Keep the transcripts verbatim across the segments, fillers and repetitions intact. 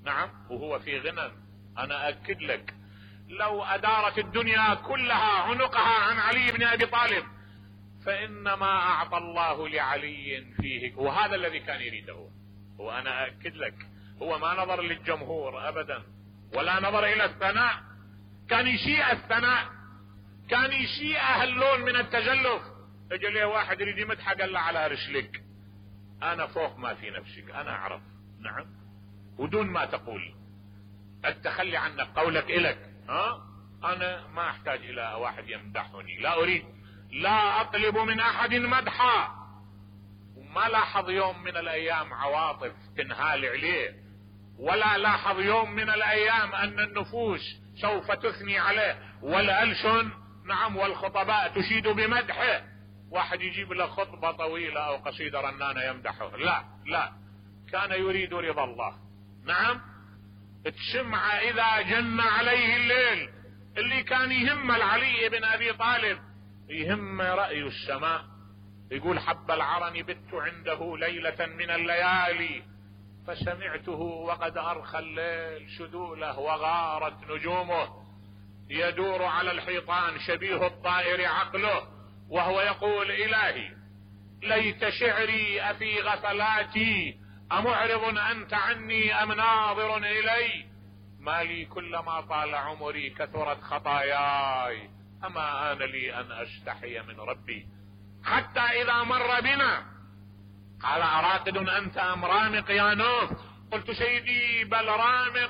نعم، وهو في غنى. انا اكد لك لو ادارت الدنيا كلها عنقها عن علي بن ابي طالب فانما اعطى الله لعلي فيه، وهذا الذي كان يريده. وانا اكد لك هو ما نظر للجمهور ابدا، ولا نظر الى الثناء. كان يشيء الثناء، كان يشيء هاللون من التجلف. اجى ليه واحد يريد يمدحه قال له على رجلك، انا فوق ما في نفسك، انا اعرف. نعم، ودون ما تقول التخلي عنك، قولك الك. ها، انا ما احتاج الى واحد يمدحني، لا اريد، لا اطلب من احد مدحا. وما لاحظ يوم من الايام عواطف تنهال عليه، ولا لاحظ يوم من الايام ان النفوس سوف تثني عليه، والالسن نعم والخطباء تشيد بمدحه. واحد يجيب له خطبة طويلة او قصيدة رنانة يمدحه، لا لا، كان يريد رضا الله. نعم، تسمع اذا جن عليه الليل. اللي كان يهم العلي بن ابي طالب يهم رأي السماء. يقول حب العرن بت عنده ليلة من الليالي فسمعته وقد ارخى الليل شذوله وغارت نجومه، يدور على الحيطان شبيه الطائر عقله، وهو يقول الهي ليت شعري افي غفلاتي امعرض انت عني ام ناظر الي، ما لي كلما طال عمري كثرت خطاياي، اما آن لي ان استحي من ربي. حتى اذا مر بنا قال اراقد انت ام رامق يا نوح؟ قلت سيدي بل رامق.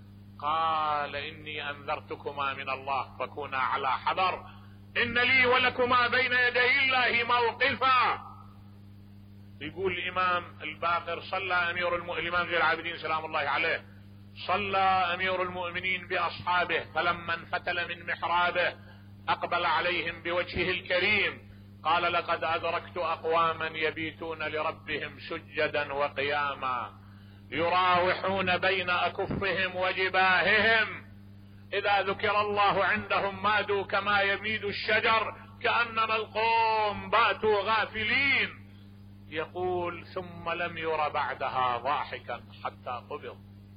قال اني انذرتكما من الله فكونا على حذر، ان لي ولكما بين يدي الله موقفا. يقول الامام الباقر صلى امير المؤمنين الامام زين العابدين سلام الله عليه، صلى امير المؤمنين باصحابه فلما انفتل من محرابه اقبل عليهم بوجهه الكريم قال لقد ادركت اقواما يبيتون لربهم سجدا وقياما يراوحون بين اكفهم وجباههم، اذا ذكر الله عندهم مادوا كما يميد الشجر كأنما القوم باتوا غافلين. يقول ثم لم ير بعدها ضاحكا حتى قبض.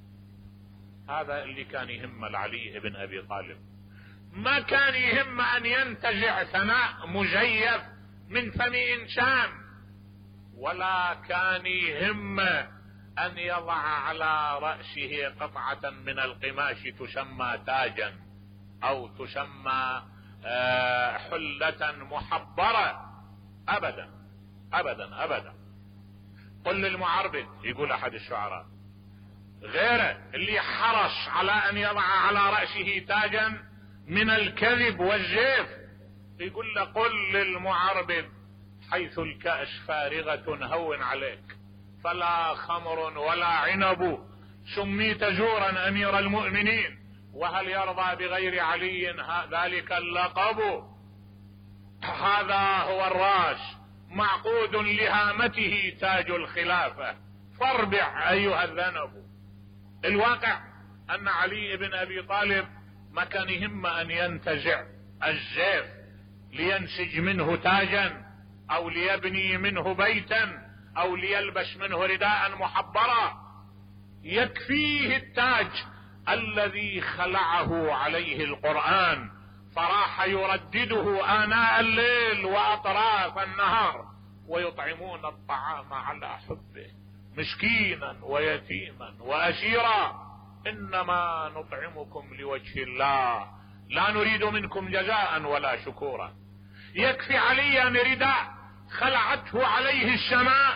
هذا اللي كان يهم العلي بن ابي طالب. ما كان يهم ان ينتزع ثناء مزيف من فم انسان، ولا كان يهم ان يضع على رأسه قطعة من القماش تسمى تاجا او تسمى حلة محبرة، ابدا ابدا ابدا. قل للمعربد، يقول احد الشعراء غيره اللي حرص على ان يضع على رأسه تاجا من الكذب والزيف، يقول له قل للمعربد حيث الكأس فارغة هون عليك، فلا خمر ولا عنب سميت زورا امير المؤمنين، وهل يرضى بغير علي ذلك اللقب؟ هذا هو الراس معقود لهامته تاج الخلافة، فاربع ايها الذنب. الواقع ان علي بن ابي طالب ما كان يهم ان ينتزع الزيف لينسج منه تاجا او ليبني منه بيتا او ليلبس منه رداء محبرا، يكفيه التاج الذي خلعه عليه القرآن فراح يردده آناء الليل واطراف النهار، ويطعمون الطعام على حبه مسكينا ويتيما واسيرا، انما نطعمكم لوجه الله لا نريد منكم جزاء ولا شكورا. يكفي عليا رداء خلعته عليه السماء،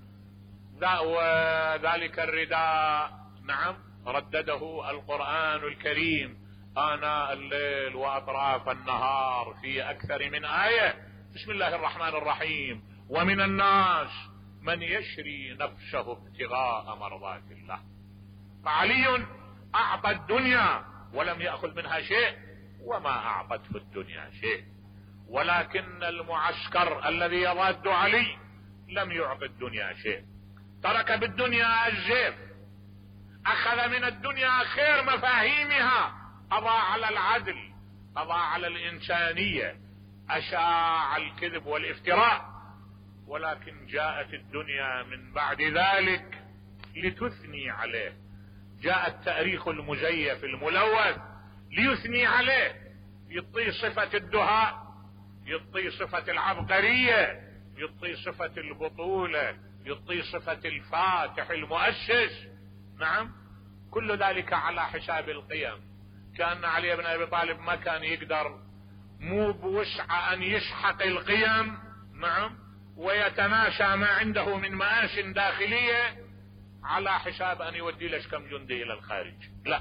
وذلك الرداء نعم ردده القرآن الكريم آناء الليل وأطراف النهار في أكثر من آية. بسم الله الرحمن الرحيم ومن الناس من يشري نفسه ابتغاء مرضات الله. فعلي أعطى الدنيا ولم يأخذ منها شيء، وما أعطت في الدنيا شيء، ولكن المعسكر الذي يضاد علي لم يعطي الدنيا شيء، ترك بالدنيا الزيف، اخذ من الدنيا خير مفاهيمها، قضى على العدل، قضى على الانسانية، اشاع الكذب والافتراء. ولكن جاءت الدنيا من بعد ذلك لتثني عليه، جاء التاريخ المزيف الملوث ليثني عليه، يعطيه صفة الدهاء، يعطيه صفة العبقرية، يعطيه صفة البطولة، يعطيه صفة الفاتح المؤسس. نعم، كل ذلك على حساب القيم. كأن علي بن ابي طالب ما كان يقدر مو بوسع ان يسحق القيم، نعم، ويتناشى ما عنده من مآش داخلية على حساب ان يودي لش كم جندي الى الخارج. لا،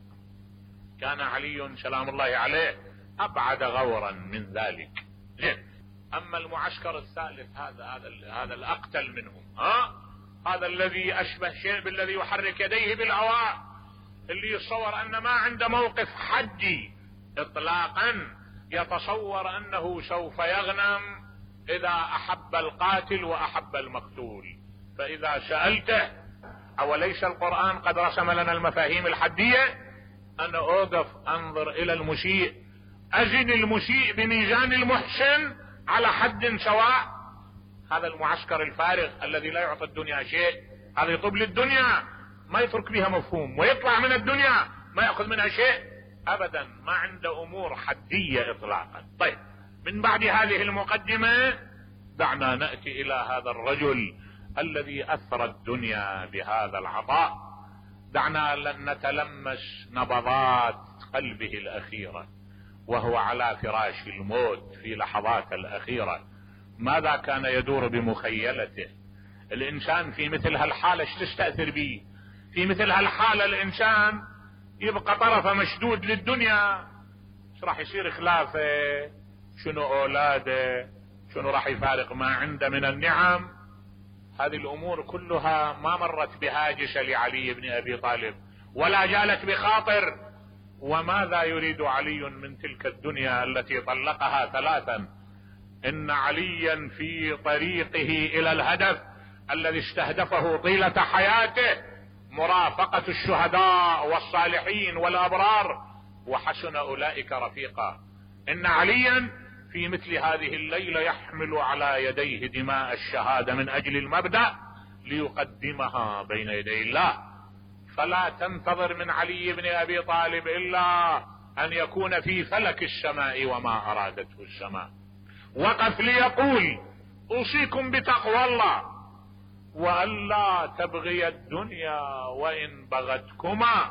كان علي سلام الله عليه ابعد غورا من ذلك. زين، اما المعسكر الثالث هذا هذا هذا الاقتل منهم، ها هذا الذي اشبه شيء بالذي يحرك يديه بالهواء، اللي يتصور ان ما عنده موقف حدي اطلاقا، يتصور انه سوف يغنم اذا احب القاتل واحب المقتول. فاذا سألته اوليس القرآن قد رسم لنا المفاهيم الحدية؟ انا اوقف انظر الى المسيء، ازن المسيء بميزان المحسن على حد سواء. هذا المعسكر الفارغ الذي لا يعطي الدنيا شيء، هذا يطب للدنيا ما يترك بها مفهوم، ويطلع من الدنيا ما يأخذ منها شيء ابدا، ما عنده امور حدية اطلاقا. طيب، من بعد هذه المقدمة دعنا نأتي الى هذا الرجل الذي اثرى الدنيا بهذا العطاء. دعنا نتلمس نبضات قلبه الاخيرة وهو على فراش الموت في لحظات الاخيرة. ماذا كان يدور بمخيلته؟ الانسان في مثل هالحالة ايش تستأثر به؟ في مثل هالحالة الانسان يبقى طرفه مشدود للدنيا. ايش راح يصير خلافه؟ شنو اولاده؟ شنو راح يفارق ما عنده من النعم؟ هذه الامور كلها ما مرت بهاجس لعلي بن ابي طالب ولا جالت بخاطر. وماذا يريد علي من تلك الدنيا التي طلقها ثلاثا؟ ان عليا في طريقه الى الهدف الذي استهدفه طيلة حياته مرافقة الشهداء والصالحين والابرار، وحسن اولئك رفيقا. ان عليا في مثل هذه الليلة يحمل على يديه دماء الشهادة من اجل المبدأ ليقدمها بين يدي الله. فلا تنتظر من علي بن ابي طالب الا ان يكون في فلك السماء وما ارادته السماء. وقف ليقول اوصيكم بتقوى الله والا تبغي الدنيا وان بغتكما.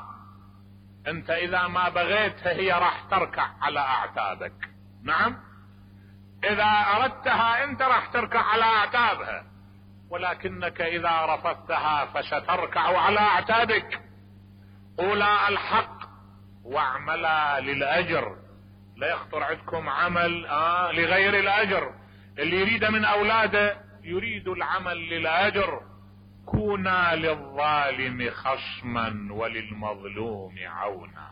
انت اذا ما بغيتها هي راح تركع على اعتابك. نعم، اذا اردتها انت راح تركع على اعتابها، ولكنك اذا رفضتها فستركع على اعتابك. قولا الحق واعملا للاجر. لا يخطر عندكم عمل آه لغير الاجر. اللي يريد من اولاده يريد العمل للاجر. كونا للظالم خصما وللمظلوم عونا.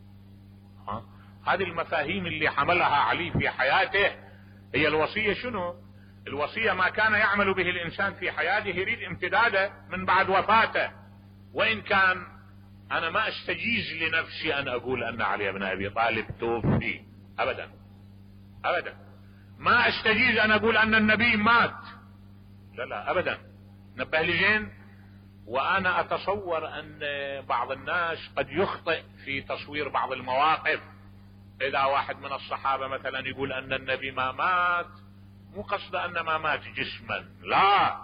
ها؟ هذه المفاهيم اللي حملها علي في حياته هي الوصية. شنو الوصية؟ ما كان يعمل به الانسان في حياته يريد امتداده من بعد وفاته. وان كان انا ما استجيز لنفسي ان اقول ان علي بن ابي طالب توفي، ابدا ابدا. ما استجيز ان اقول ان النبي مات، لا لا ابدا. نبه لي زين. وانا اتصور ان بعض الناس قد يخطئ في تصوير بعض المواقف. اذا واحد من الصحابة مثلا يقول ان النبي ما مات، مو قصد ان ما مات جسما، لا،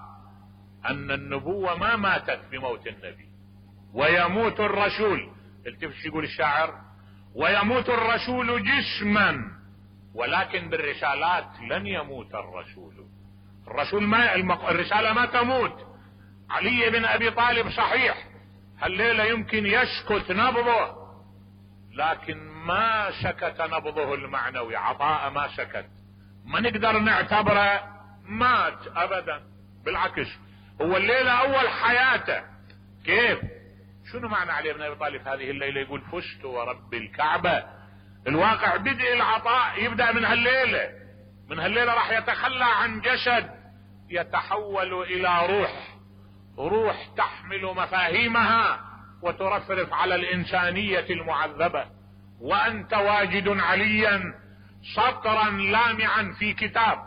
ان النبوة ما ماتت بموت النبي. ويموت الرسول، التفت يقول الشاعر، ويموت الرسول جسما ولكن بالرسالات لن يموت الرسول. الرسول ما الرسالة ما تموت. علي بن ابي طالب صحيح هالليلة يمكن يسكت نبضه، لكن ما سكت نبضه المعنوي. عطاء ما سكت، ما نقدر نعتبره مات ابدا. بالعكس، هو الليلة اول حياته. كيف؟ شنو معنى علي بن ابي طالب هذه الليلة يقول فزت ورب الكعبة؟ الواقع بدء العطاء يبدأ من هالليلة. من هالليلة راح يتخلى عن جسد، يتحول الى روح، روح تحمل مفاهيمها وترفرف على الانسانية المعذبة. وانت واجد عليا سطرا لامعا في كتاب،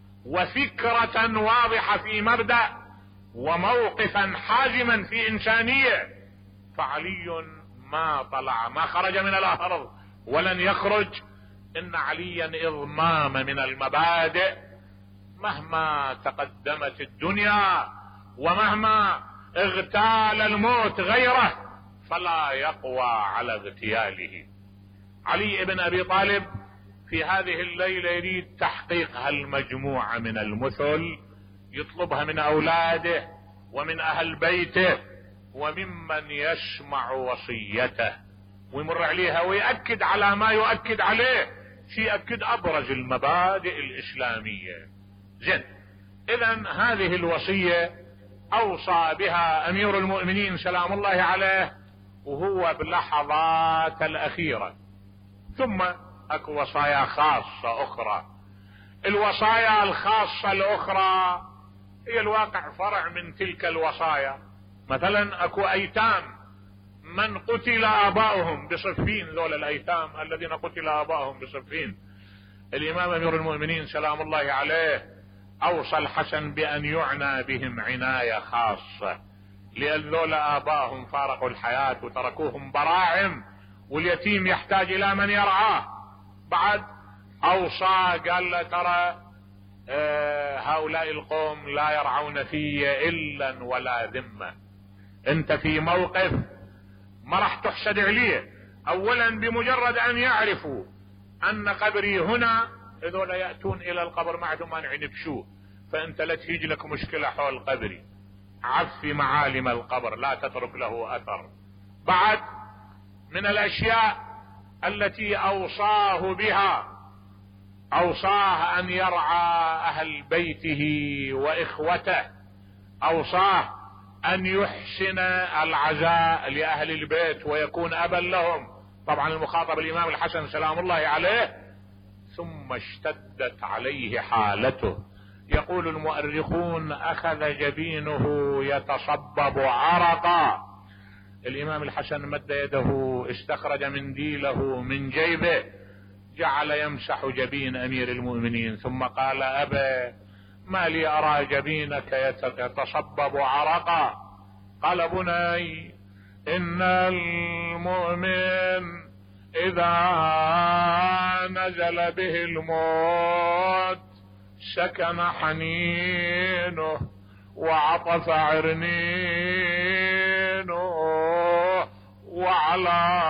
وفكرة واضحة في مبدأ، وموقفا حازما في انسانية. فعلي ما طلع، ما خرج من الأرض ولن يخرج. إن عليا إضمام من المبادئ، مهما تقدمت الدنيا ومهما اغتال الموت غيره فلا يقوى على اغتياله. علي بن أبي طالب في هذه الليلة يريد تحقيق هالمجموعة من المثل، يطلبها من أولاده ومن أهل بيته وممن يسمع وصيته، ويمر عليها ويأكد على ما يؤكد عليه، شيء يأكد أبرز المبادئ الإسلامية. زين، إذن هذه الوصية أوصى بها أمير المؤمنين سلام الله عليه وهو باللحظات الأخيرة. ثم أكو وصايا خاصة أخرى. الوصايا الخاصة الأخرى هي الواقع فرع من تلك الوصايا. مثلا أكو أيتام من قتل آباؤهم بصفين، ذول الأيتام الذين قتل آباؤهم بصفين، الإمام أمير المؤمنين سلام الله عليه أوصى الحسن بأن يعنى بهم عناية خاصة، لأن ذول آباؤهم فارقوا الحياة وتركوهم براعم، واليتيم يحتاج إلى من يرعاه. بعد أوصى قال له ترى آه هؤلاء القوم لا يرعون في إلا ولا ذمة، أنت في موقف ما راح تحسد عليه. أولا بمجرد أن يعرفوا أن قبري هنا، هذول يأتون إلى القبر ما عندهم مانع ينبشوه، فأنت لا تيجي لك مشكلة حول قبري، عفي معالم القبر لا تترك له أثر. بعد من الأشياء التي أوصاه بها، أوصاه أن يرعى أهل بيته وإخوته، أوصاه أن يحسن العزاء لأهل البيت ويكون أبا لهم، طبعا المخاطب الإمام الحسن سلام الله عليه. ثم اشتدت عليه حالته، يقول المؤرخون أخذ جبينه يتصبب عرقا. الإمام الحسن مد يده، استخرج منديله من جيبه، جعل يمسح جبين أمير المؤمنين، ثم قال أبا ما لي أرى جبينك يتصبب عرقا. قال بني إن المؤمن إذا نزل به الموت سكن حنينه وعطف عرنينه وعلى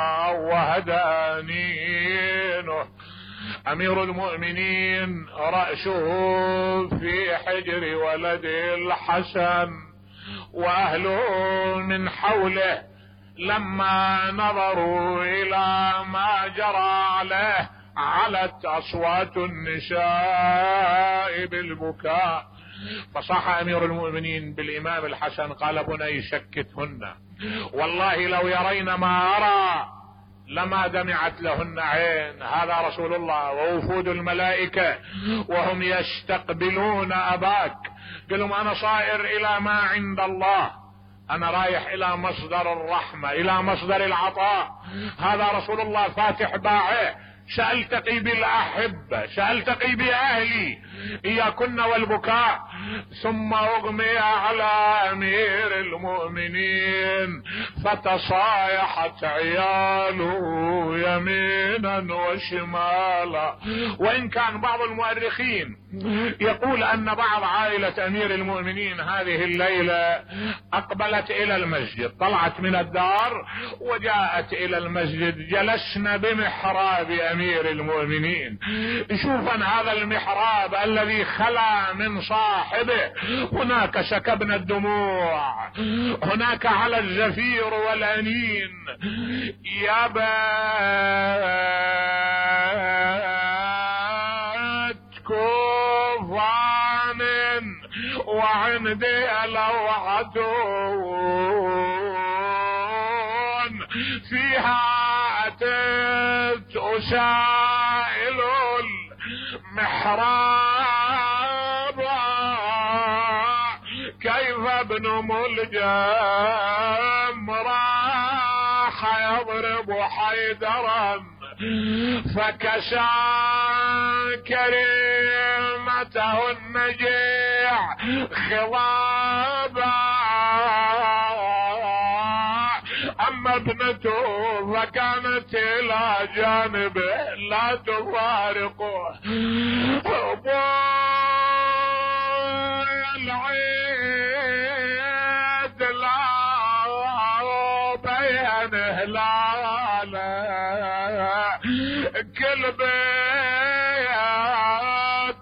وهدانينه. أمير المؤمنين رأسه في حجر ولده الحسن، وأهله من حوله لما نظروا إلى ما جرى عليه علت أصوات النساء بالبكاء. فصاح أمير المؤمنين بالإمام الحسن قال بني سكتهن، والله لو يرين ما أرى لما دمعت لهن عين. هذا رسول الله ووفود الملائكة وهم يستقبلون أباك. قال لهم أنا صائر إلى ما عند الله، أنا رايح إلى مصدر الرحمة، إلى مصدر العطاء. هذا رسول الله فاتح باعه، سألتقي بالأحبة، سألتقي بأهلي، إياكن والبكاء. ثم أغمي على أمير المؤمنين فتصايحت عياله يمينا وشمالا. وإن كان بعض المؤرخين يقول أن بعض عائلة أمير المؤمنين هذه الليلة أقبلت إلى المسجد، طلعت من الدار وجاءت إلى المسجد، جلسنا بمحراب أمير المؤمنين. شوفا هذا المحراب الذي خلا من صاحبه، هناك سكبنا الدموع، هناك على الزفير والأنين. يا بات كوفان وعندي لوعة فيها أتت أسائل المحراب كيف ابن ملجم راح يضرب حيدرا فكسى كريمته النجيع خضابا. أما أما ابنته فكانت إلى جانبه لا تفارقه. العيد لا بين هلاله كل بيت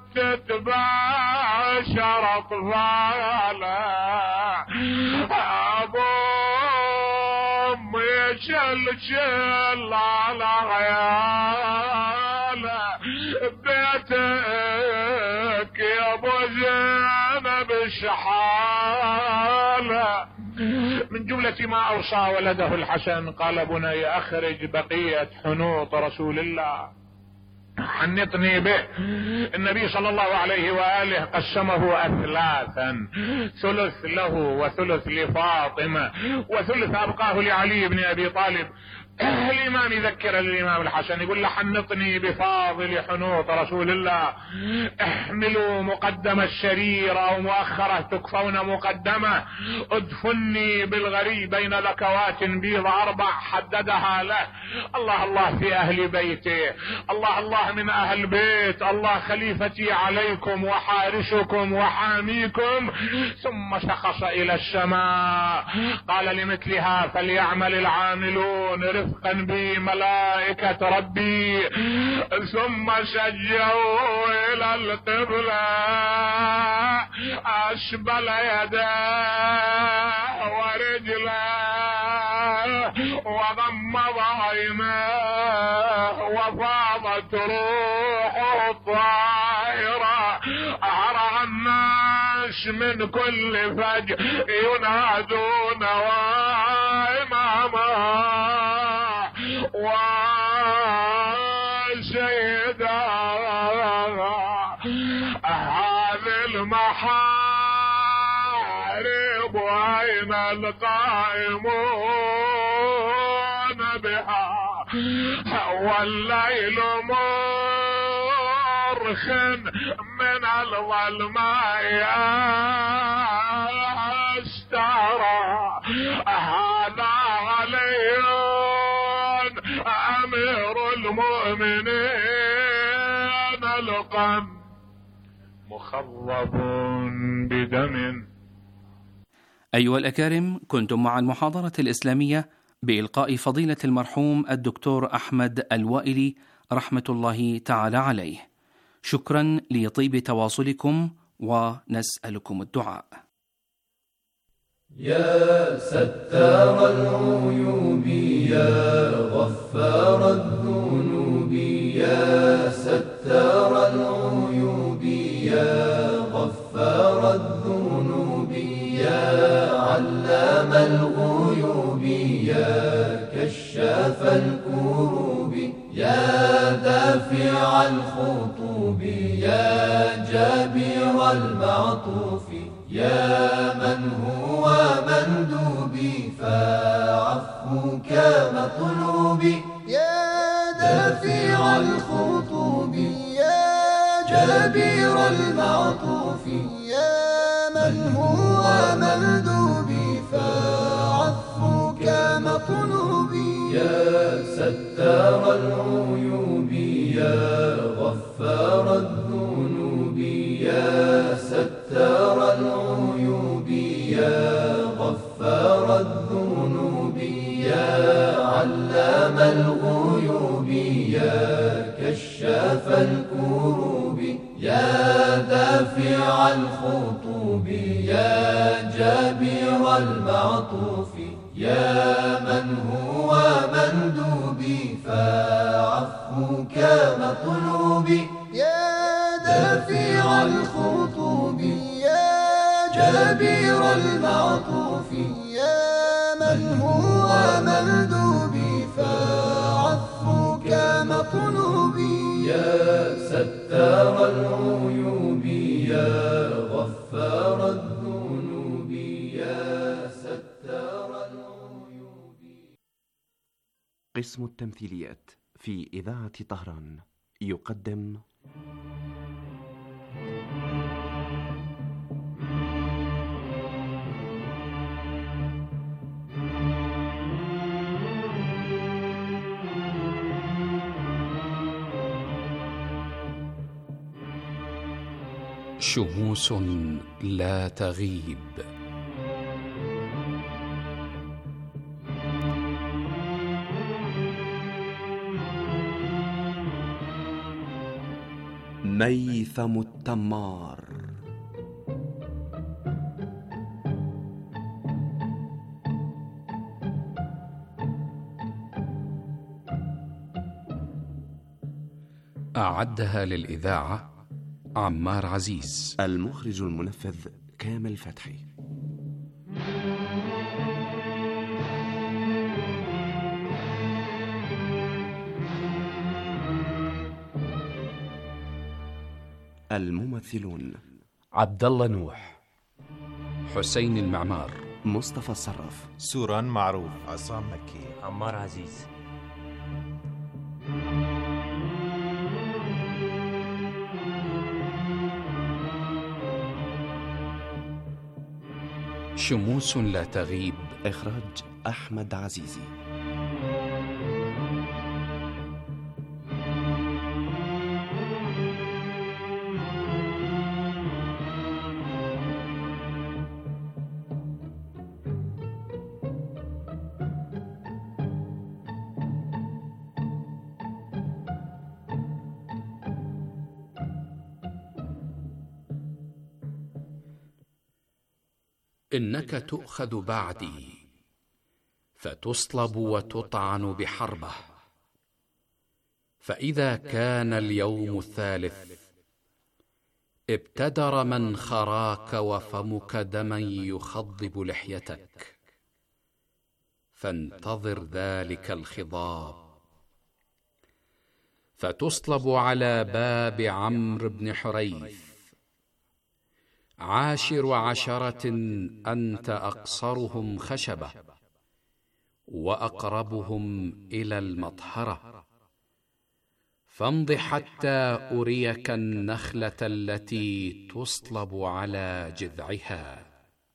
تتباشر أطفاله. أبو أمي يشلشل على عياله بيتك يا أبو زينب شحاله. من جملة ما أوصى ولده الحسن قال بني أخرج بقية حنوط رسول الله حنطني به. النبي صلى الله عليه وآله قسمه أثلاثا، ثلث له وثلث لفاطمة وثلث أبقاه لعلي بن أبي طالب. الإمام يذكر الإمام الحسن يقول له حنطني بفاضل حنوط رسول الله، احملوا مقدم الشرير أو مؤخرة تكفون مقدمة، ادفني بالغريب بين لكوات بيض أربع حددها له. الله الله في أهل بيته، الله الله من أهل بيت، الله خليفتي عليكم وحارسكم وحاميكم. ثم شخص إلى السماء قال لمثلها فليعمل العاملون رفقا بي ملائكة ربي. ثم شجوا إلى القبلة أشبل يداه ورجلاه وغمض عيناه وفاضت روحه الطائرة. أهرع الناس من كل فج ينادون وإماما وسيدا. هذه المحارب أين القائمون بها والليل مرخ من الظلماء يسترى. هذا علي أمير المؤمنين القم مخضب بدم. أيها الأكارم، كنتم مع المحاضرة الإسلامية بإلقاء فضيلة المرحوم الدكتور أحمد الوائلي رحمة الله تعالى عليه. شكرا لطيب تواصلكم ونسألكم الدعاء. يا ستار العيوب يا غفار الذنوب، يا ستار العيوب يا غفار الذنوب، يا علام الغيوب يا كشاف الكروب، يا دافع الخطوب يا جابر المعطوف، يا من هو مندوبي فعفوك مطلوبي، يا دافع الخطوب يا جابر المعطوف، يا من هو مندوبي فعفوك مطلوبي، يا ستار العيوب يا غفار الذنوب، يا ستار العيوب يا غفار الذنوب، يا علام الغيوب يا كشاف الكروب، يا دافع الخطوب يا جابر المعطوف، يا من هو مندوبي فعفوك مطلوبي، يا دافع الخطوب يا جابر المعطوف، يا من هو مندوبي فعفوك مطلوبي، يا ستار العيوب يا غفار الذنوب، يا ستار العيوب. قسم التمثيليات في إذاعة طهران يقدم شموس لا تغيب. ميثم التمار. أعدها للإذاعة عمار عزيز. المخرج المنفذ كامل فتحي. الممثلون: عبد الله نوح، حسين المعمار، مصطفى الصراف، سوران معروف، عصام مكي، عمار عزيز. شموس لا تغيب. إخراج أحمد عزيزي. إنك تؤخذ بعدي فتصلب وتطعن بحربة، فإذا كان اليوم الثالث ابتدر من خراك وفمك دما يخضب لحيتك، فانتظر ذلك الخضاب. فتصلب على باب عمرو بن حريث، عاشر عشرة أنت أقصرهم خشبة وأقربهم إلى المطهرة، فامض حتى أريك النخلة التي تصلب على جذعها.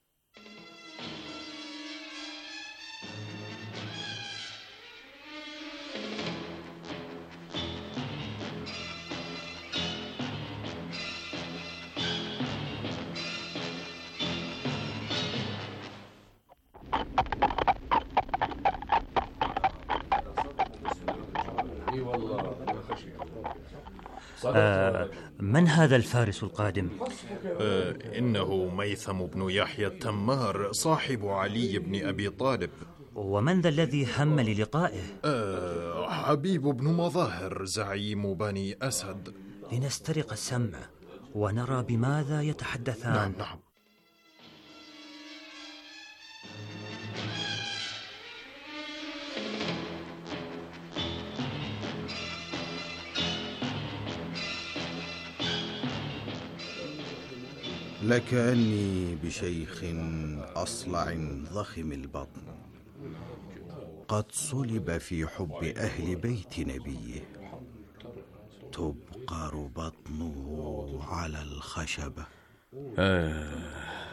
آه من هذا الفارس القادم؟ آه إنه ميثم بن يحيى التمار، صاحب علي بن أبي طالب. ومن ذا الذي هم للقائه؟ آه حبيب بن مظاهر، زعيم بني أسد. لنسترق السمع ونرى بماذا يتحدثان. نعم نعم. لكأني بشيخ أصلع ضخم البطن، قد صلب في حب أهل بيت نبيه، تبقر بطنه على الخشبة. آه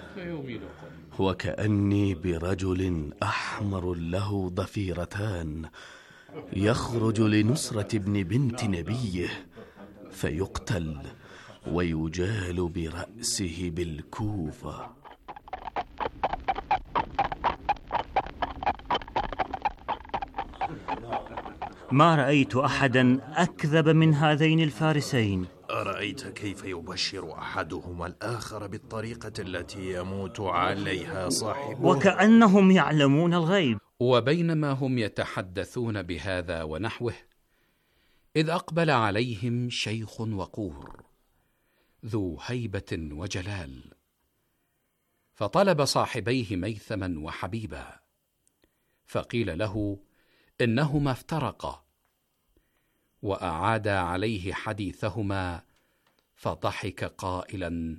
وكأني برجل أحمر له ضفيرتان، يخرج لنصرة ابن بنت نبيه فيقتل ويجال برأسه بالكوفة. ما رأيت أحدا أكذب من هذين الفارسين. أرأيت كيف يبشر أحدهما الآخر بالطريقة التي يموت عليها صاحبه؟ وكأنهم يعلمون الغيب. وبينما هم يتحدثون بهذا ونحوه، إذ أقبل عليهم شيخ وقور ذو هيبة وجلال، فطلب صاحبيه ميثما وحبيبا، فقيل له إنهما افترقا، وأعادا عليه حديثهما، فضحك قائلا: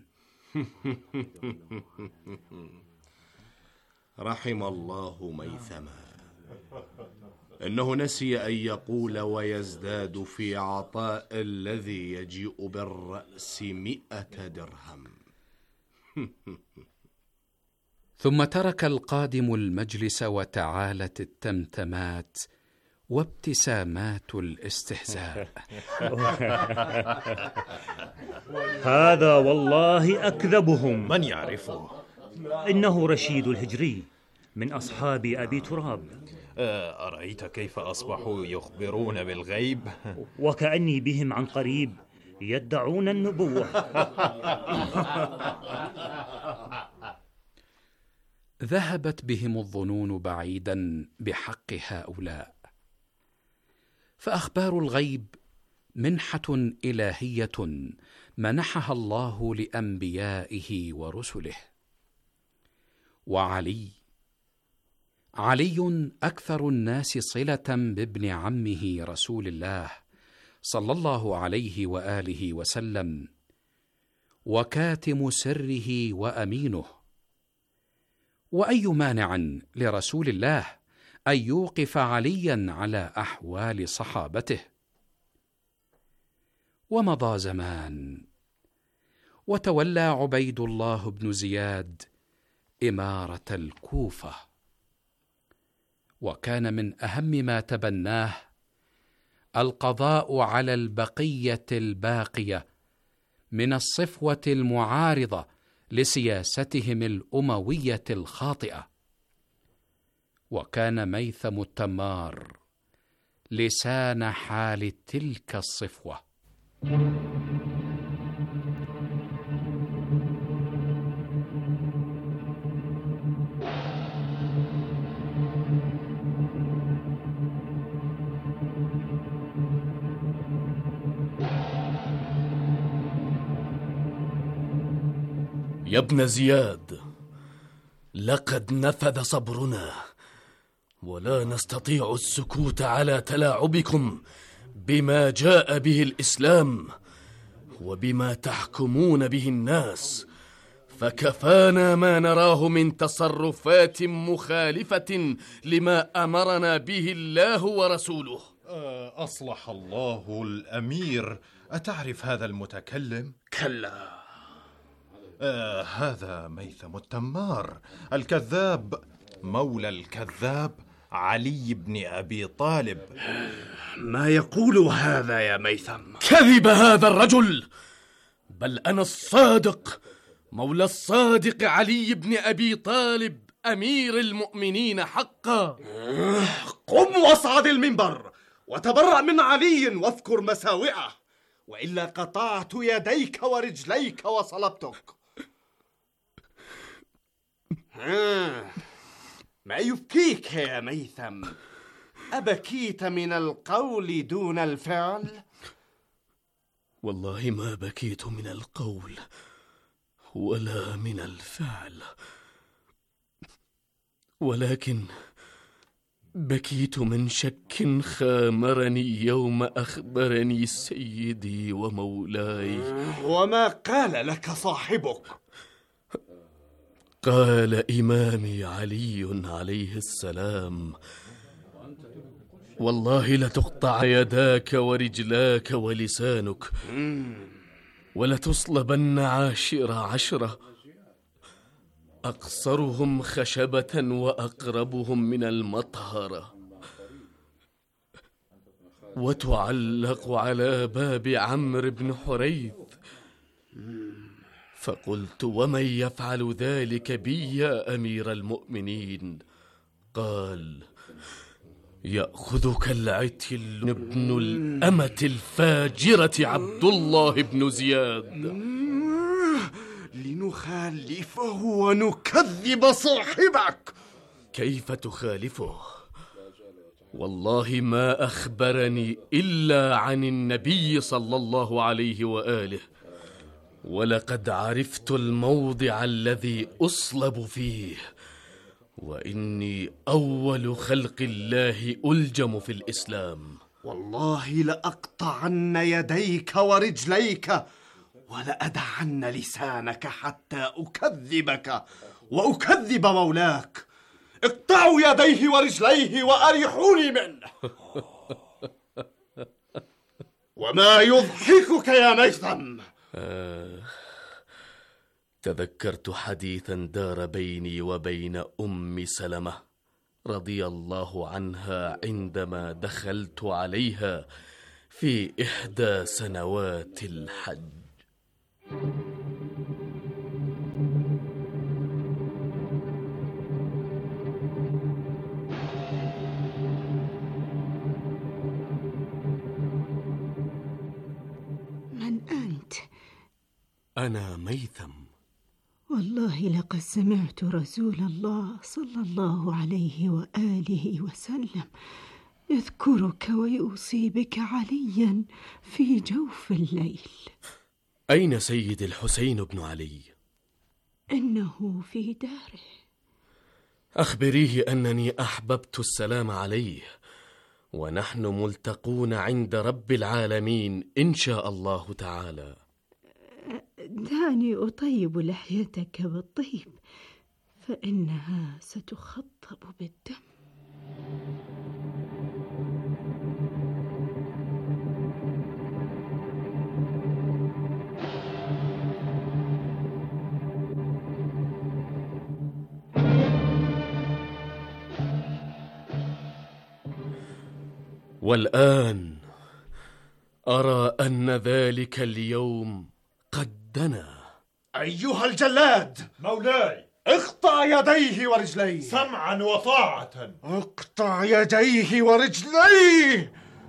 رحم الله ميثما، إنه نسي أن يقول ويزداد في عطاء الذي يجيء بالرأس مئة درهم. ثم ترك القادم المجلس، وتعالت التمتمات وابتسامات الاستهزاء. هذا والله أكذبهم. من يعرفه؟ إنه رشيد الهجري من أصحاب أبي تراب. أرأيت كيف أصبحوا يخبرون بالغيب؟ وكأني بهم عن قريب يدعون النبوة. ذهبت بهم الظنون بعيدا بحق هؤلاء، فأخبار الغيب منحة إلهية منحها الله لأنبيائه ورسله. وعلي علي أكثر الناس صلة بابن عمه رسول الله صلى الله عليه وآله وسلم، وكاتم سره وأمينه. وأي مانع لرسول الله أن يوقف عليا على أحوال صحابته؟ ومضى زمان، وتولى عبيد الله بن زياد إمارة الكوفة، وكان من أهم ما تبناه القضاء على البقية الباقية من الصفوة المعارضة لسياستهم الأموية الخاطئة. وكان ميثم التمار لسان حال تلك الصفوة. يا ابن زياد، لقد نفذ صبرنا، ولا نستطيع السكوت على تلاعبكم بما جاء به الإسلام وبما تحكمون به الناس، فكفانا ما نراه من تصرفات مخالفة لما أمرنا به الله ورسوله. أصلح الله الأمير، أتعرف هذا المتكلم؟ كلا. آه هذا ميثم التمار الكذاب، مولى الكذاب علي بن أبي طالب. ما يقول هذا يا ميثم؟ كذب هذا الرجل، بل أنا الصادق، مولى الصادق علي بن أبي طالب أمير المؤمنين حقا. قم واصعد المنبر وتبرأ من علي واذكر مساوئه، وإلا قطعت يديك ورجليك وصلبتك. ما يبكيك يا ميثم؟ أبكيت من القول دون الفعل؟ والله ما بكيت من القول ولا من الفعل، ولكن بكيت من شك خامرني يوم أخبرني سيدي ومولاي. وما قال لك صاحبك؟ قال إمامي علي عليه السلام: والله لتقطع يداك ورجلاك ولسانك، ولتصلبن عاشر عشرة، أقصرهم خشبة وأقربهم من المطهرة، وتعلق على باب عمرو بن حريث. فقلت: ومن يفعل ذلك بي يا أمير المؤمنين؟ قال: يأخذك العتل ابن الأمة الفاجرة عبد الله بن زياد. لنخالفه ونكذب صاحبك. كيف تخالفه؟ والله ما أخبرني إلا عن النبي صلى الله عليه وآله، ولقد عرفت الموضع الذي أصلب فيه، وإني أول خلق الله ألجم في الإسلام. والله لأقطعن يديك ورجليك ولأدعن لسانك حتى أكذبك وأكذب مولاك. اقطعوا يديه ورجليه وأريحوني منه. وما يضحكك يا ميثم؟ آه تذكرت حديثا دار بيني وبين أم سلمة رضي الله عنها عندما دخلت عليها في إحدى سنوات الحج. من أنت؟ أنا ميثم. والله لقد سمعت رسول الله صلى الله عليه وآله وسلم يذكرك ويوصي بك عليا في جوف الليل. أين سيد الحسين بن علي؟ إنه في داره. أخبريه أنني أحببت السلام عليه، ونحن ملتقون عند رب العالمين إن شاء الله تعالى. دعني أطيب لحيتك بالطيب، فإنها ستخطب بالدم. والآن أرى أن ذلك اليوم قد دنا. أيها الجلاد مولاي، اقطع يديه ورجليه. سمعا وطاعة. اقطع يديه ورجليه.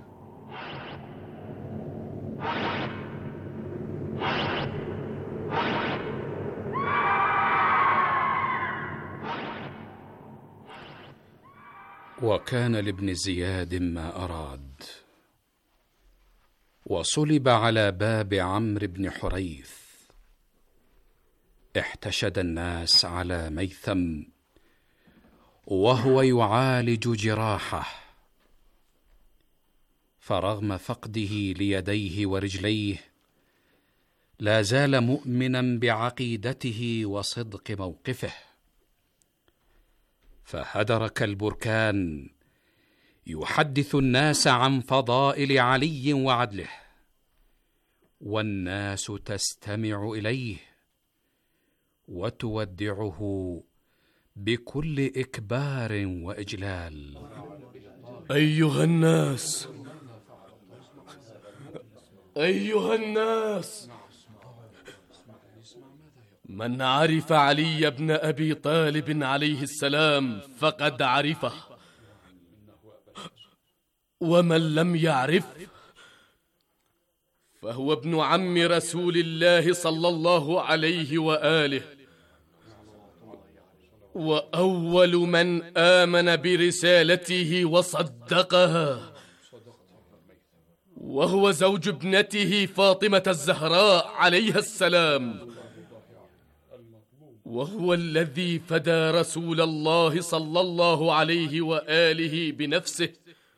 وكان لابن زياد ما أراد، وصلب على باب عمرو بن حريث. احتشد الناس على ميثم وهو يعالج جراحه، فرغم فقده ليديه ورجليه لا زال مؤمنا بعقيدته وصدق موقفه، فهدر كالبركان يحدث الناس عن فضائل علي وعدله، والناس تستمع إليه وتودعه بكل إكبار وإجلال. أيها الناس، أيها الناس، من عرف علي بن أبي طالب عليه السلام فقد عرفه، ومن لم يعرف فهو ابن عم رسول الله صلى الله عليه وآله، وأول من آمن برسالته وصدقها، وهو زوج ابنته فاطمة الزهراء عليها السلام، وهو الذي فدى رسول الله صلى الله عليه وآله بنفسه،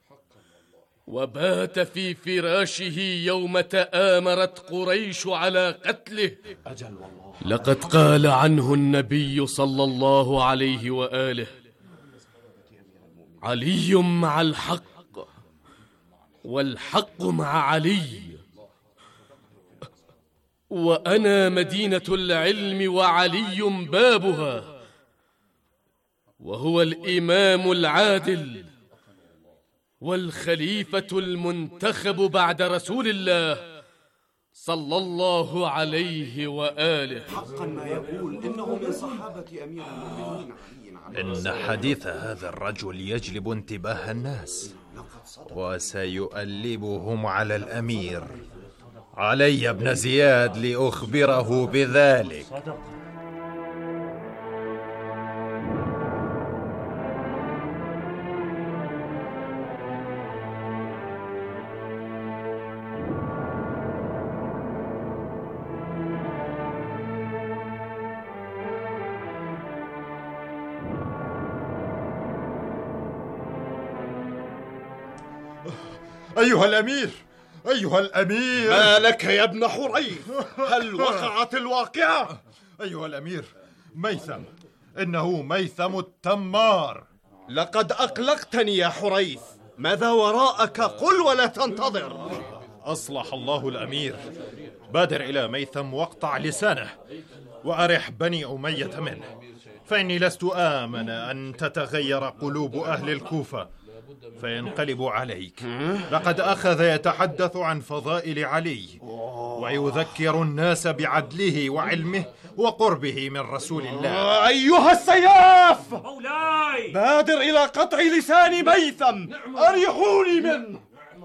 وبات في فراشه يوم تآمرت قريش على قتله. لقد قال عنه النبي صلى الله عليه وآله: علي مع الحق، والحق مع علي، وأنا مدينة العلم وعلي بابها، وهو الإمام العادل والخليفة المنتخب بعد رسول الله صلى الله عليه وآله. حقا ما يقول إنه من صحابة أمير المؤمنين علي. إن حديث هذا الرجل يجلب انتباه الناس، وسيؤلبهم على الأمير علي بن زياد لأخبره بذلك. أيها الأمير، أيها الأمير، ما لك يا ابن حريث؟ هل وقعت الواقعة؟ أيها الأمير، ميثم، إنه ميثم التمار. لقد أقلقتني يا حريث، ماذا وراءك؟ قل ولا تنتظر. أصلح الله الأمير، بادر إلى ميثم واقطع لسانه وأرح بني أمية منه، فإني لست آمن أن تتغير قلوب أهل الكوفة فينقلبوا عليك. لقد أخذ يتحدث عن فضائل علي ويذكر الناس بعدله وعلمه وقربه من رسول الله. أيها السياف، مولاي، بادر إلى قطع لسان ميثم، أريحوني منه.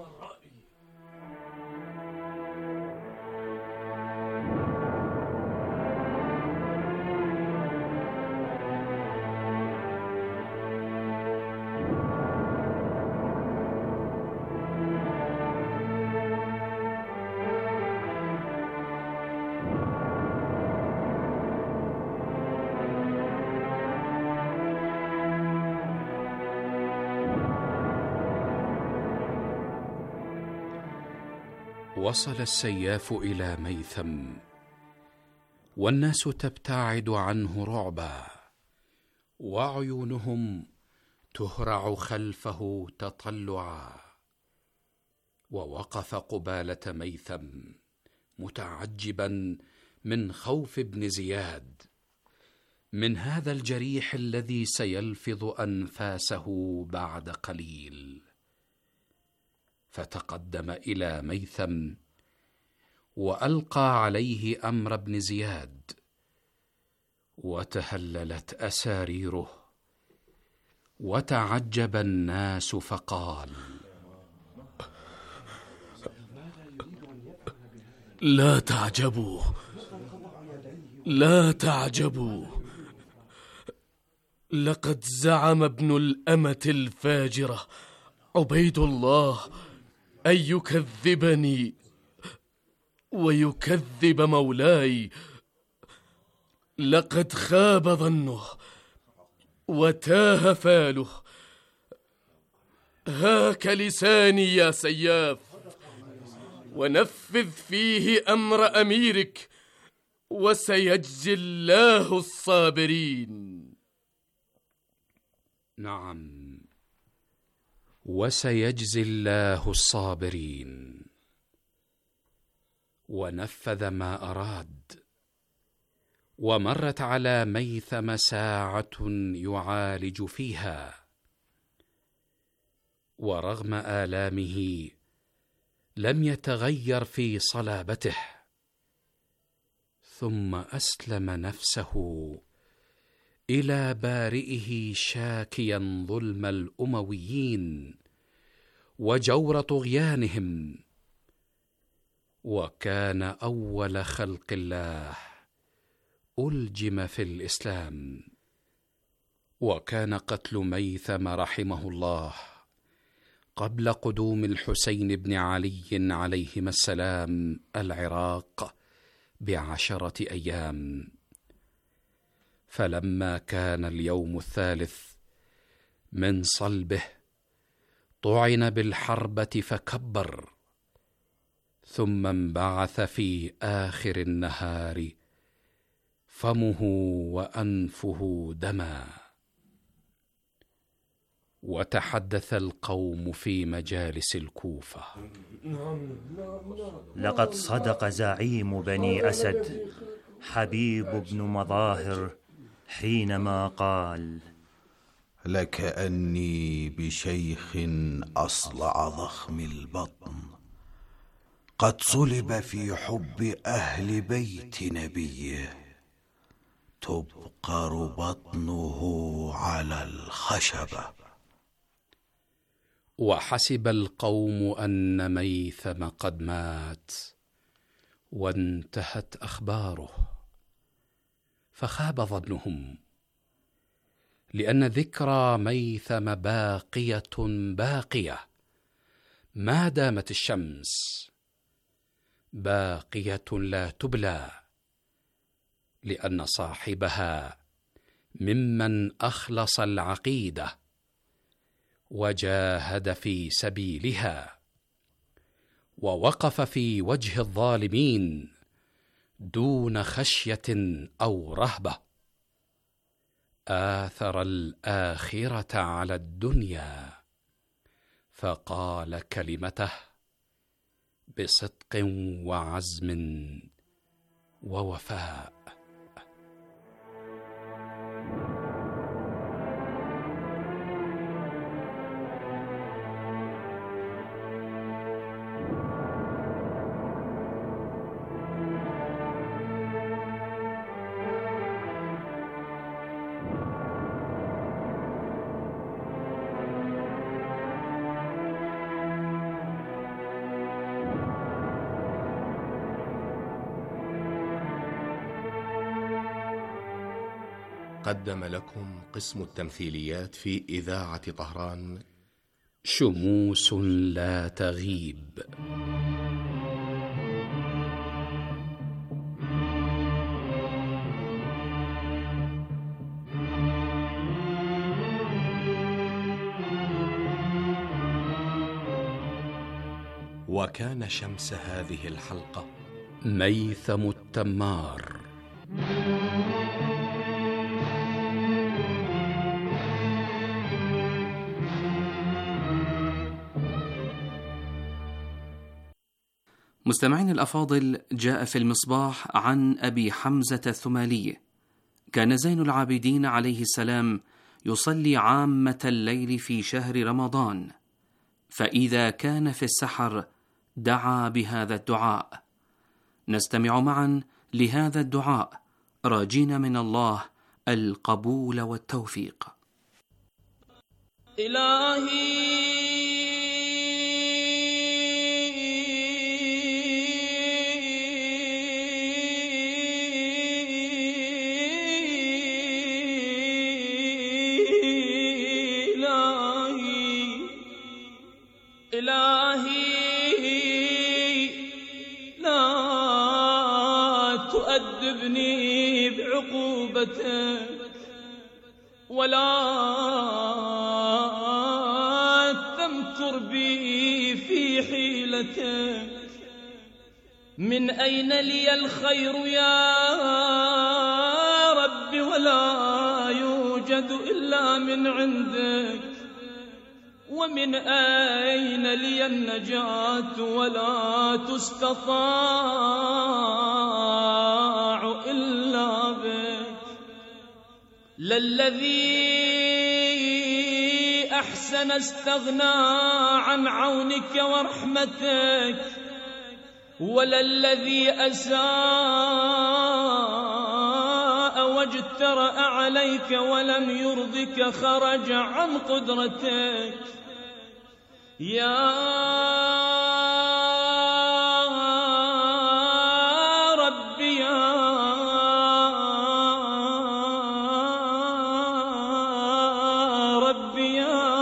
وصل السياف إلى ميثم والناس تبتعد عنه رعبا، وعيونهم تهرع خلفه تطلعا. ووقف قبالة ميثم متعجبا من خوف ابن زياد من هذا الجريح الذي سيلفظ أنفاسه بعد قليل، فتقدم إلى ميثم وألقى عليه أمر ابن زياد، وتهللت أساريره وتعجب الناس فقال: لا تعجبوا، لا تعجبوا، لقد زعم ابن الأمة الفاجرة عبيد الله أن يكذبني ويكذب مولاي. لقد خاب ظنه وتاه فاله. هاك لساني يا سياف، ونفذ فيه أمر أميرك، وسيجزي الله الصابرين. نعم، وسيجزي الله الصابرين. ونفذ ما أراد. ومرت على ميثم ساعة يعالج فيها، ورغم آلامه لم يتغير في صلابته، ثم أسلم نفسه إلى بارئه شاكيا ظلم الأمويين وجور طغيانهم. وكان أول خلق الله ألجم في الإسلام. وكان قتل ميثم رحمه الله قبل قدوم الحسين بن علي عليهما السلام العراق بعشرة أيام. فلما كان اليوم الثالث من صلبه طعن بالحربة فكبر، ثم انبعث في آخر النهار فمه وأنفه دما. وتحدث القوم في مجالس الكوفة: لقد صدق زعيم بني أسد حبيب بن مظاهر حينما قال: لكأني بشيخ أصلع ضخم البطن قد صلب في حب أهل بيت نبيه، تبقر بطنه على الخشبة. وحسب القوم أن ميثم قد مات وانتهت أخباره، فخاب ظنهم، لأن ذكرى ميثم باقية باقية ما دامت الشمس، باقية لا تبلى، لأن صاحبها ممن أخلص العقيدة وجاهد في سبيلها، ووقف في وجه الظالمين دون خشية أو رهبة. آثر الآخرة على الدنيا، فقال كلمته بصدق وعزم ووفاء. قدم لكم قسم التمثيليات في إذاعة طهران شموس لا تغيب. وكان شمس هذه الحلقة ميثم التمار. مستمعين الأفاضل، جاء في المصباح عن أبي حمزة الثمالي: كان زين العابدين عليه السلام يصلي عامة الليل في شهر رمضان، فإذا كان في السحر دعا بهذا الدعاء. نستمع معا لهذا الدعاء راجين من الله القبول والتوفيق. إلهي إلهي لا تؤدبني بعقوبتك ولا تمكر بي في حيلتك. من أين لي الخير يا رب ولا يوجد إلا من عندك، ومن أين لي النجاة ولا تستطاع إلا بك. للذي أحسن استغنى عن عونك ورحمتك، وللذي أساء واجترأ عليك ولم يرضك خرج عن قدرتك. يا رب يا رب يا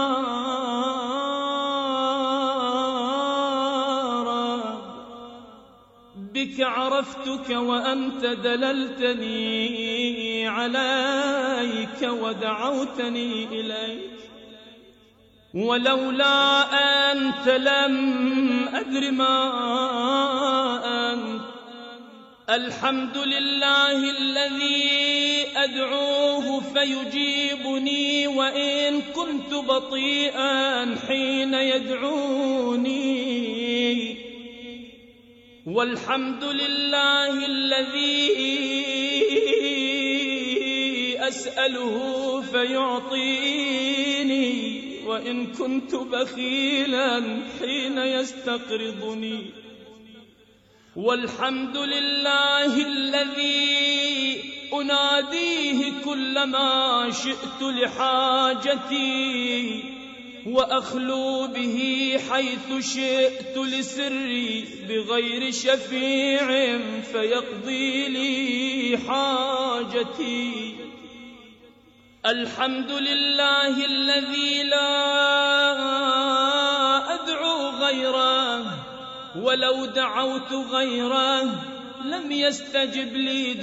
رب، بك عرفتك وأنت دللتني عليك ودعوتني إليك، ولولا أنت لم أدر ما أنت. الحمد لله الذي أدعوه فيجيبني وإن كنت بطيئا حين يدعوني، والحمد لله الذي أسأله فيعطيني وإن كنت بخيلا حين يستقرضني. والحمد لله الذي أناديه كلما شئت لحاجتي، وأخلو به حيث شئت لسري بغير شفيع فيقضي لي حاجتي. الحمد لله الذي لا أدعو غيره، ولو دعوت غيره لم يستجب لي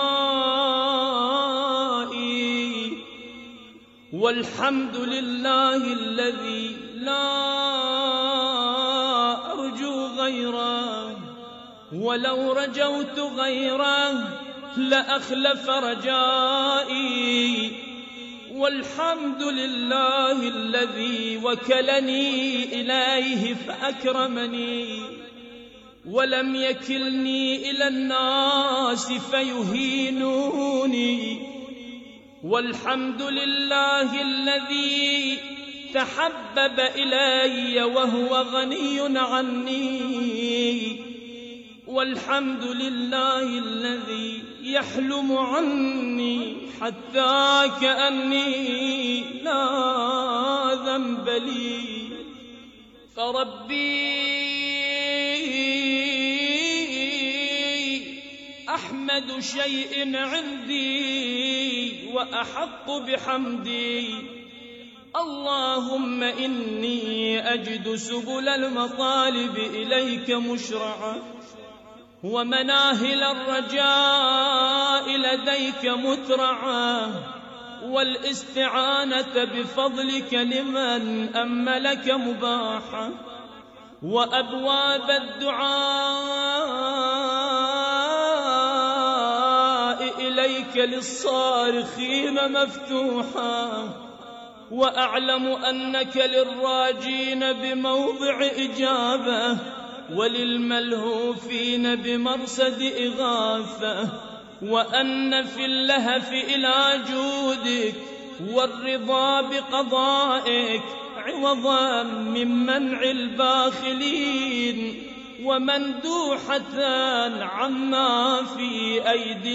دعائي. والحمد لله الذي لا أرجو غيره، ولو رجوت غيره لأخلف رجائي. والحمد لله الذي وكلني إليه فأكرمني، ولم يكلني إلى الناس فيهينوني. والحمد لله الذي تحبب إلي وهو غني عني. والحمد لله الذي يحلم عني حتى كأني لا ذنب لي. فربي أحمد شيء عندي وأحق بحمدي. اللهم إني أجد سبل المطالب إليك مشرعة، ومناهل الرجاء لديك مترعة، والاستعانة بفضلك لمن أملك مباحة، وأبواب الدعاء إليك للصارخين مفتوحة، وأعلم أنك للراجين بموضع إجابة، وللملهوفين بمرصد إغاثة، وأن في اللهف إلى جودك والرضا بقضائك عوضا من منع الباخلين، ومندوحة عما في أيدي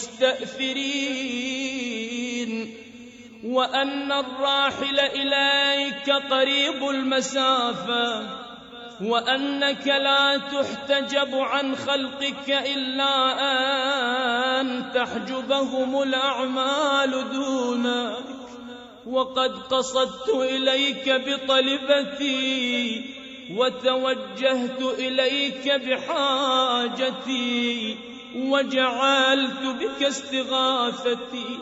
المستأثرين، وأن الراحل إليك قريب المسافة، وأنك لا تحتجب عن خلقك إلا أن تحجبهم الأعمال دونك. وقد قصدت إليك بطلبتي، وتوجهت إليك بحاجتي، وجعلت بك استغاثتي،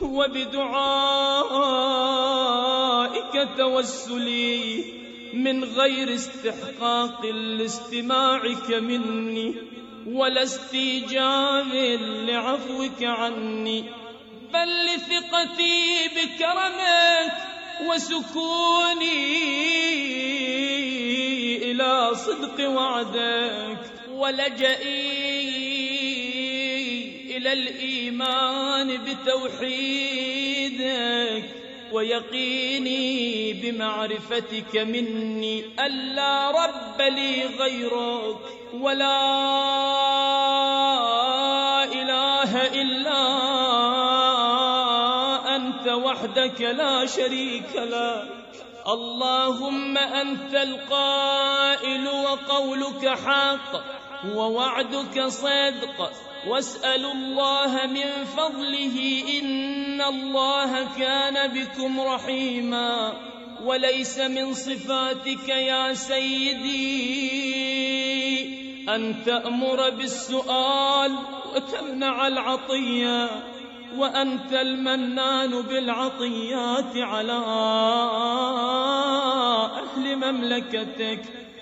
وبدعائك توسلي، من غير استحقاق لاستماعك مني ولا استيجاب لعفوك عني، بل لثقتي بكرمك وسكوني إلى صدق وعدك، ولجئي إلى الإيمان بتوحيدك، ويقيني بمعرفتك مني ألا رب لي غيرك، ولا إله إلا أنت وحدك لا شريك لك. اللهم أنت القائل وقولك حق ووعدك صدق، واسأل الله من فضله، إن الله كان بكم رحيما. وليس من صفاتك يا سيدي أن تأمر بالسؤال وتمنع العطية، وأنت المنان بالعطيات على أهل مملكتك،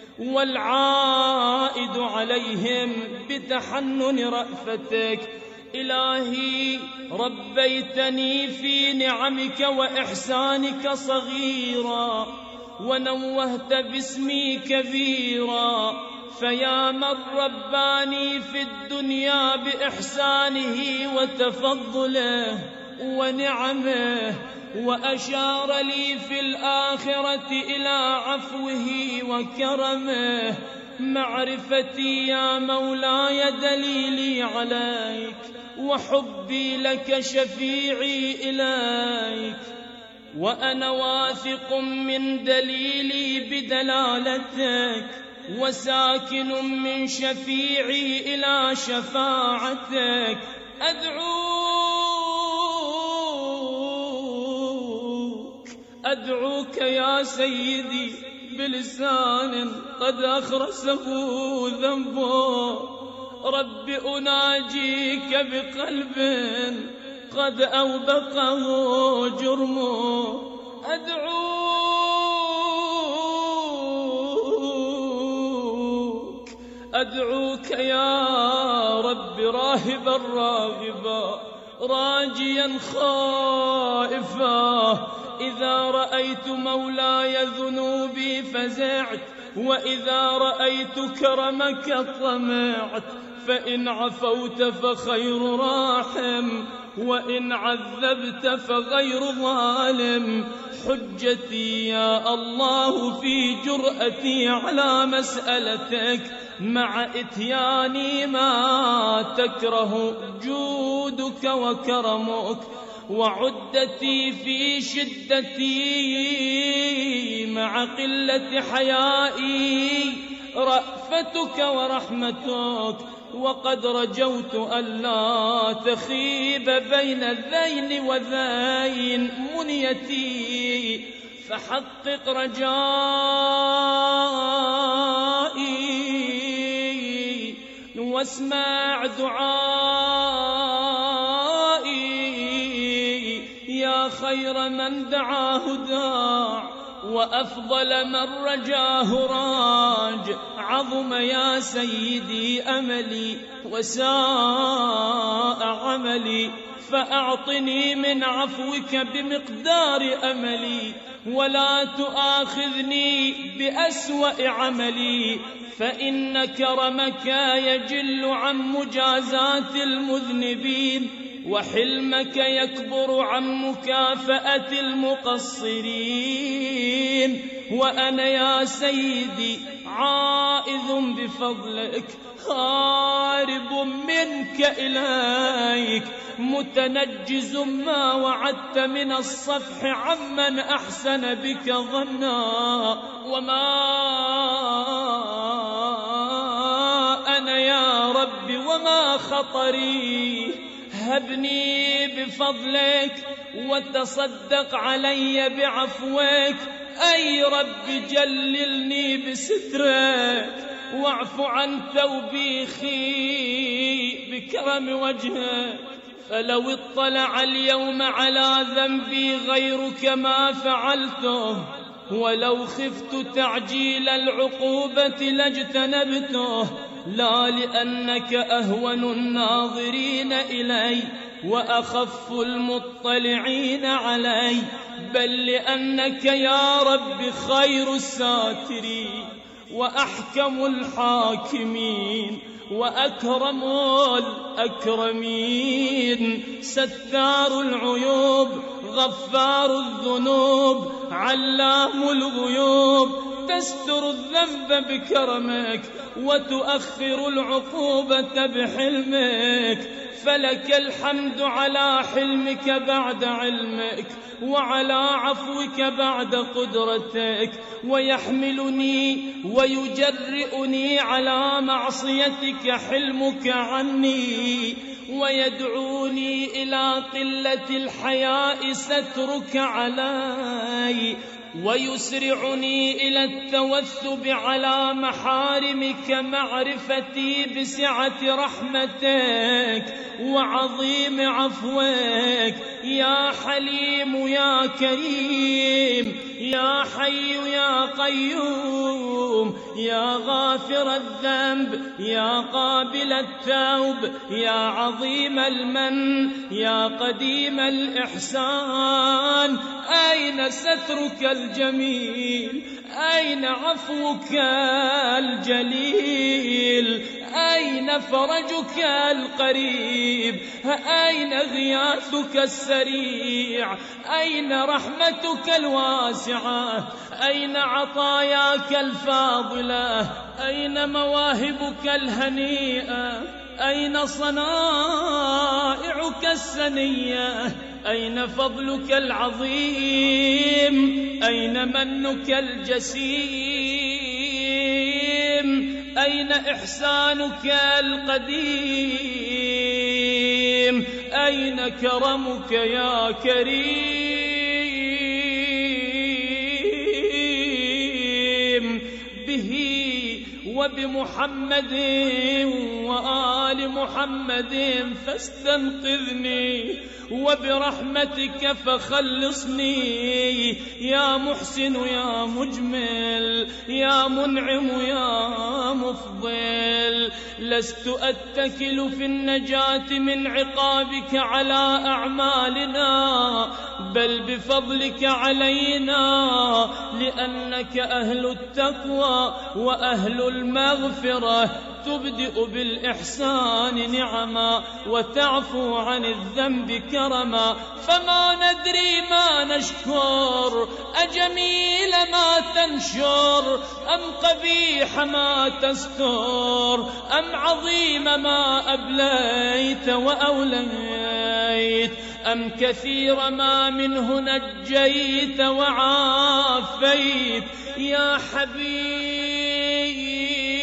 والعائد عليهم بتحنن رأفتك. إلهي ربيتني في نعمك وإحسانك صغيرا، ونوهت باسمي كبيرا، فيا من رباني في الدنيا بإحسانه وتفضله ونعمه، وأشار لي في الآخرة إلى عفوه وكرمه. معرفتي يا مولاي دليلي عليك، وحبي لك شفيعي إليك، وأنا واثق من دليلي بدلالتك، وساكن من شفيعي إلى شفاعتك. أدعوك أدعوك يا سيدي بلسان قد أخرسه ذنبه، رب أناجيك بقلب قد أوبقه جرمه. أدعوك أدعوك يا رب راهبا راغبا، راجيا خائفا، إذا رأيت مولاي ذنوبي فزعت، وإذا رأيت كرمك طمعت. فإن عفوت فخير راحم، وإن عذبت فغير ظالم. حجتي يا الله في جرأتي على مسألتك، مع إتياني ما تكره جودك وكرمك، وعدتي في شدتي مع قلة حيائي رأفتك ورحمتك، وقد رجوت ألا تخيب بين الذين وذين منيتي، فحقق رجائي واسمع دعائي، يا خير من دعاه داع وأفضل من رجاه راج. عظم يا سيدي أملي وساء عملي، فأعطني من عفوك بمقدار أملي، ولا تؤاخذني بأسوأ عملي، فإن كرمك يجل عن مجازات المذنبين، وحلمك يكبر عن مكافأة المقصرين. وأنا يا سيدي عائذ بفضلك، هارب منك إليك، متنجز ما وعدت من الصفح عمن أحسن بك ظنا. وما أنا يا رب وما خطري، هبني بفضلك وتصدق علي بعفوك. أي رب جللني بسترك، واعف عن توبيخي بكرم وجهك. فلو اطلع اليوم على ذنبي غيرك ما فعلته، ولو خفت تعجيل العقوبة لاجتنبته، لا لأنك أهون الناظرين إلي وأخف المطلعين علي، بل لأنك يا رب خير الساترين وأحكم الحاكمين وأكرم الأكرمين، ستار العيوب غفار الذنوب علام الغيوب، تستر الذنب بكرمك وتؤخر العقوبة بحلمك. فلك الحمد على حلمك بعد علمك، وعلى عفوك بعد قدرتك، ويحملني ويجرئني على معصيتك حلمك عني، ويدعوني إلى قلة الحياء سترك علي، ويسرعني إلى التوثب على محارمك معرفتي بسعة رحمتك وعظيم عفوك. يا حليم يا كريم، يا حي يا قيوم، يا غافر الذنب، يا قابل التوب، يا عظيم المن، يا قديم الإحسان. أين سترك الجميل؟ أين عفوك الجليل؟ أين فرجك القريب؟ أين غياثك السريع؟ أين رحمتك الواسعة؟ أين عطاياك الفاضلة؟ أين مواهبك الهنيئة؟ أين صنائعك السنية؟ أين فضلك العظيم؟ أين منك الجسيم؟ أين إحسانك القديم؟ أين كرمك يا كريم؟ به وبمحمد وآل محمد فاستنقذني، وبرحمتك فخلصني، يا محسن يا مجمل، يا منعم يا مفضل. لست أتكل في النجاة من عقابك على أعمالنا، بل بفضلك علينا، لأنك أهل التقوى وأهل المغفرة، تبدئ بالإحسان نعما وتعفو عن الذنب كرما. فما ندري ما نشكر، أجميل ما تنشر، أم قبيح ما تستر، أم عظيم ما أبليت وأوليت، أم كثير ما منه نجيت وعافيت. يا حبيب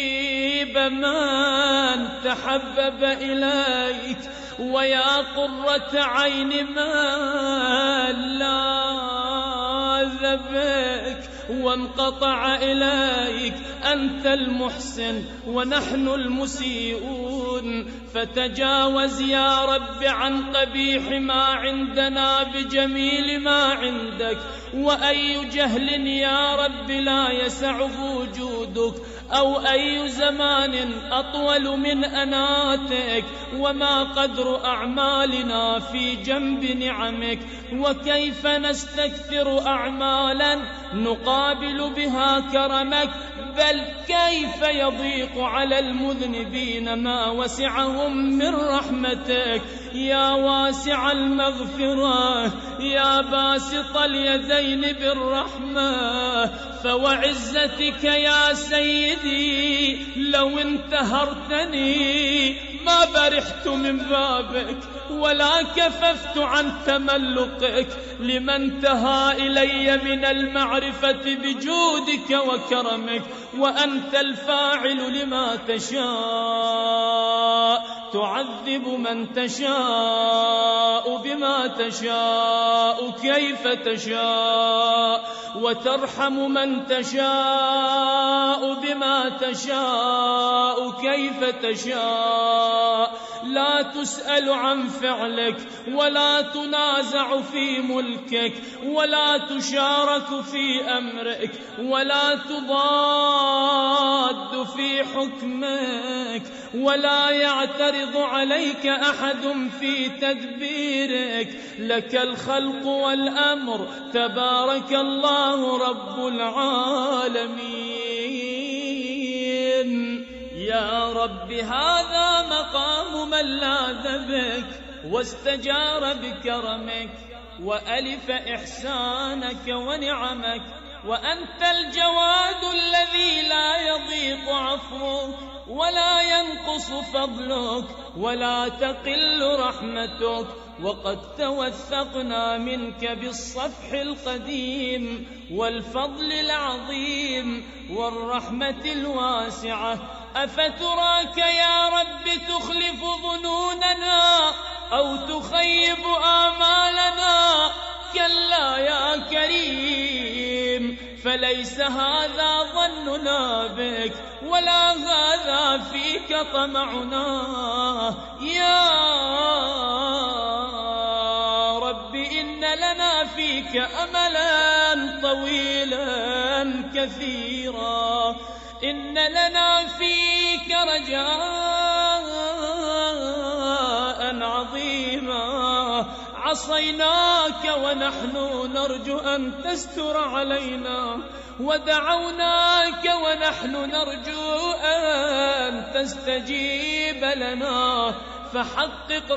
فمن تحبب إليك ويا قرة عين من لاذ بك وانقطع إليك. أنت المحسن ونحن المسيئون، فتجاوز يا رب عن قبيح ما عندنا بجميل ما عندك. وأي جهل يا رب لا يسعه وجودك، أو أي زمان أطول من أناتك، وما قدر أعمالنا في جنب نعمك. وكيف نستكثر أعمالا نقابل بها كرمك، بل كيف يضيق على المذنبين ما وسعهم من رحمتك. يا واسع المغفرة، يا باسط اليدين بالرحمة، فوعزتك يا سيدي لو انتهرتني ما برحت من بابك ولا كففت عن تملقك، لمن انتهى إلي من المعرفة بجودك وكرمك. وأنت الفاعل لما تشاء، تعذب من تشاء بما تشاء كيف تشاء، وترحم من تشاء بما تشاء كيف تشاء. لا تسأل عن فعلك ولا تنازع في ملكك ولا تشارك في أمرك ولا تضاد في حكمك، ولا يعترض عليك أحد في تدبيرك. لك الخلق والأمر، تبارك الله رب العالمين. يا رب هذا مقام من لاذ بك واستجار بكرمك وألف إحسانك ونعمك. وأنت الجواد الذي لا يضيق عفوك ولا ينقص فضلك ولا تقل رحمتك. وقد توثقنا منك بالصفح القديم والفضل العظيم والرحمة الواسعة. أفتراك يا رب تخلف ظنوننا أو تخيب آمالنا؟ كلا يا كريم، فليس هذا ظننا بك ولا هذا فيك طمعنا. يا رب إن لنا فيك أملا طويلا كثيرا، إن لنا فيك رجاء عظيما. عصيناك ونحن نرجو أن تستر علينا، ودعوناك ونحن نرجو أن تستجيب لنا، فحقق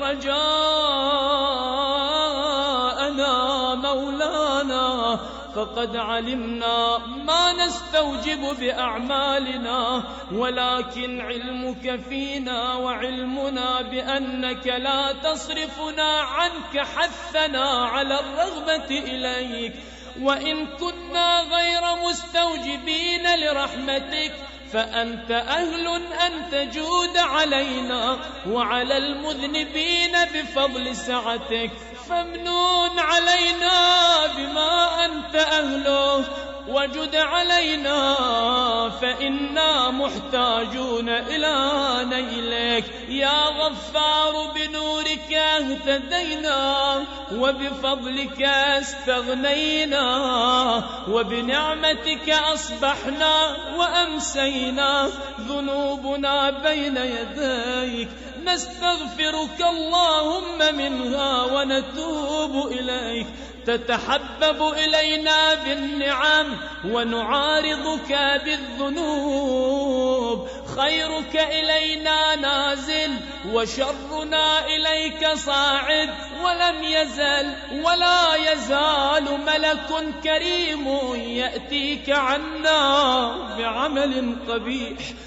رجاءنا مولانا. فقد علمنا ما نستوجب بأعمالنا، ولكن علمك فينا وعلمنا بأنك لا تصرفنا عنك حثنا على الرغبة إليك. وإن كنا غير مستوجبين لرحمتك فأنت أهل أن تجود علينا وعلى المذنبين بفضل سعتك. فامنون علينا بما أنت أهله وجد علينا، فإنا محتاجون إلى نيلك. يا غفار بنورك اهتدينا، وبفضلك استغنينا، وبنعمتك أصبحنا وأمسينا. ذنوبنا بين يديك نستغفرك اللهم منها ونتوب إليك. تتحبب إلينا بالنعم ونعارضك بالذنوب. خيرك إلينا نازل وشرنا إليك صاعد، ولم يزل ولا يزال ملك كريم يأتيك عنا بعمل قبيح